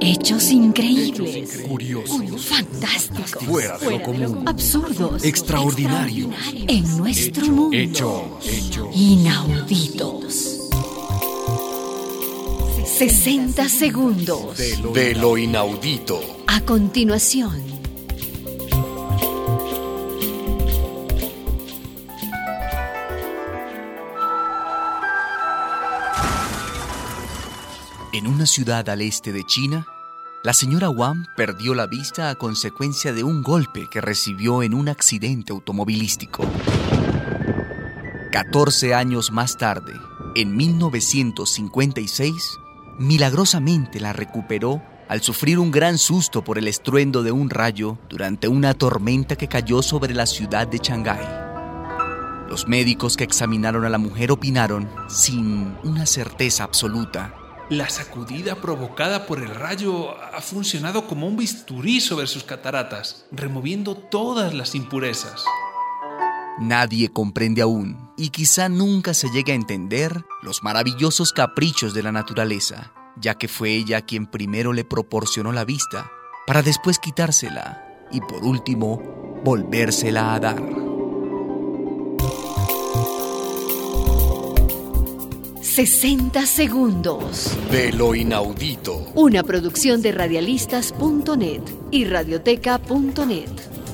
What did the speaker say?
Hechos increíbles, curiosos, fantásticos, fuera de lo común, absurdos, extraordinarios, en nuestro mundo, hechos inauditos. 60 segundos de lo inaudito. a continuación. En una ciudad al este de China, la señora Wang perdió la vista a consecuencia de un golpe que recibió en un accidente automovilístico. 14 años más tarde, en 1956, milagrosamente la recuperó al sufrir un gran susto por el estruendo de un rayo durante una tormenta que cayó sobre la ciudad de Shanghái. Los médicos que examinaron a la mujer opinaron, sin una certeza absoluta, La sacudida provocada por el rayo ha funcionado como un bisturí sobre sus cataratas, removiendo todas las impurezas. nadie comprende aún, y quizá nunca se llegue a entender, los maravillosos caprichos de la naturaleza, ya que fue ella quien primero le proporcionó la vista, para después quitársela, y por último, volvérsela a dar. 60 segundos. De lo inaudito. Una producción de radialistas.net y radioteca.net.